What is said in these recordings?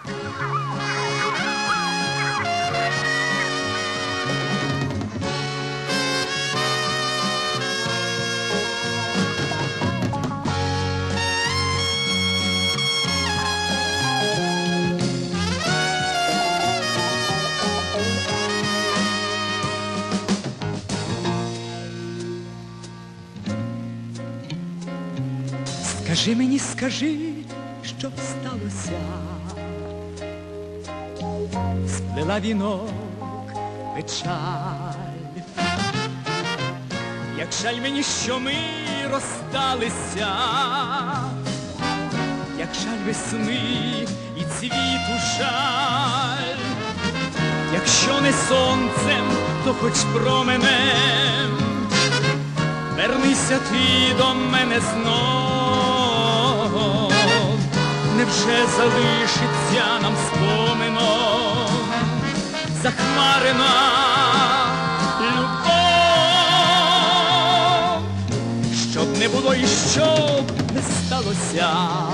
Скажи мені, скажи, що сталося, сплела вінок печаль. Як жаль мені, що ми розсталися, як жаль весни і цвіту жаль. Якщо не сонцем, то хоч променем, вернися ти до мене знов. Невже залишиться нам спомином захмарена любов? Щоб не було і щоб не сталося,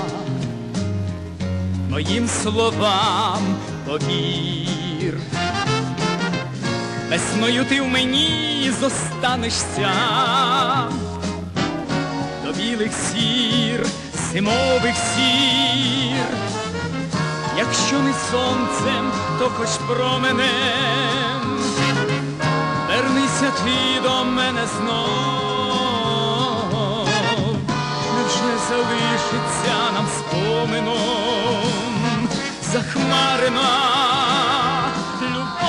моїм словам повір. Весною ти в мені зостанешся, до білих сір, зимових сір. Якщо не сонцем, то хоч променем, вернися ти до мене знов. Невже залишиться нам спомином захмарена любов?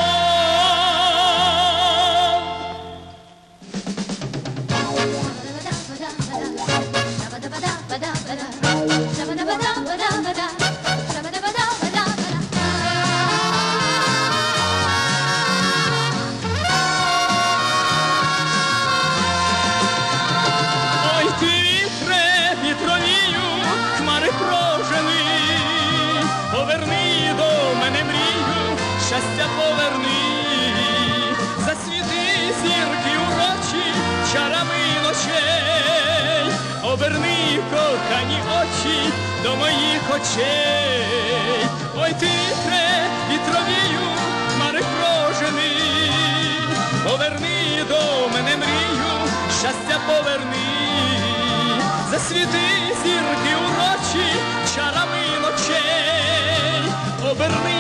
Ой, ти вітре, вітровію, хмари прожени, поверни до мене мрію, щастя поверни, засвіти зірки урочі чарами ночей, оберни кохані очі до моїх очей. Ой, ти вітре, вітровію, хмари прожени, поверни до мене мрію, щастя поверни, засвіти зірки урочі чарами ночей, оберни